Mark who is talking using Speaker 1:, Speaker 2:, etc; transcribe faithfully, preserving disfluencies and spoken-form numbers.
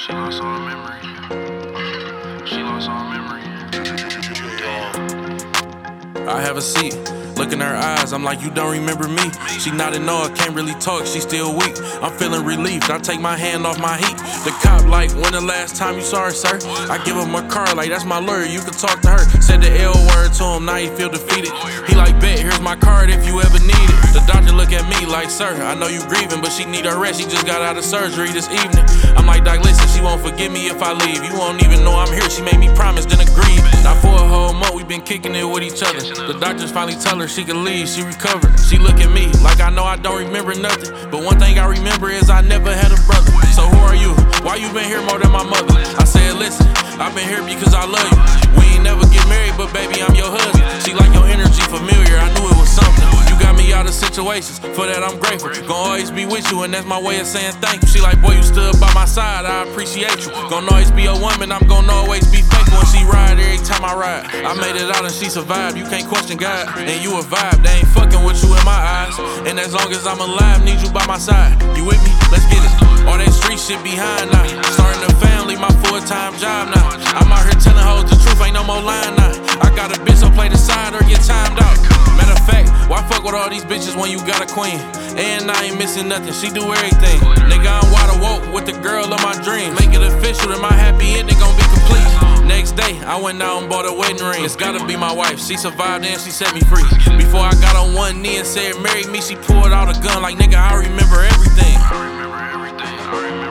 Speaker 1: She lost all memory. She lost all memory.
Speaker 2: I have a seat. Look in her eyes, I'm like, you don't remember me. She nodded no, I can't really talk, she still weak. I'm feeling relieved, I take my hand off my heat. The cop like, when the last time you saw her, sir? I give him my car, like, that's my lawyer, you can talk to her. Said the L word to him, now he feel defeated. He like, bet, here's my card if you ever need it. The doctor look at me like, sir, I know you grieving, but she need her rest, she just got out of surgery this evening. I'm like, doc, listen, she won't forgive me if I leave. You won't even know I'm here, she made me promise, then agree. Now for a whole month, we been kicking it with each other. The doctors finally tell her she can leave, she recovered. She look at me like I know I don't remember nothing, but one thing I remember is I never had a brother. So who are you? Why you been here more than my mother? I said, listen, I've been here because I love you. We ain't never get married, but baby, I'm your husband. She like your energy familiar, I knew it was something. You got me out of situations, for that I'm grateful. Gonna always be with you, and that's my way of saying thank you. She like, boy, you stood by my side, I appreciate you. Gonna always be a woman, I'm gonna always be faithful. And she ride every time I ride. I made it out and she survived, you can't question God. And you a vibe, they ain't fucking with you in my eyes. And as long as I'm alive, need you by my side. You with me? Let's get it. All that street shit behind now. Starting a family, my full-time job now. I'm out here telling hoes the truth, ain't no more lying now. I got a bitch, so play the side or get timed out. Matter of fact, why fuck with all these bitches when you got a queen? And I ain't missing nothing, she do everything. Nigga, I'm wide awoke with the girl of my dreams. Make it official that my happy ending gon' be complete. Next day, I went out and bought a wedding ring. It's gotta be my wife, she survived and she set me free. Before I got on one knee and said marry me, she pulled out a gun like, nigga, I remember everything.
Speaker 1: I remember everything. I remember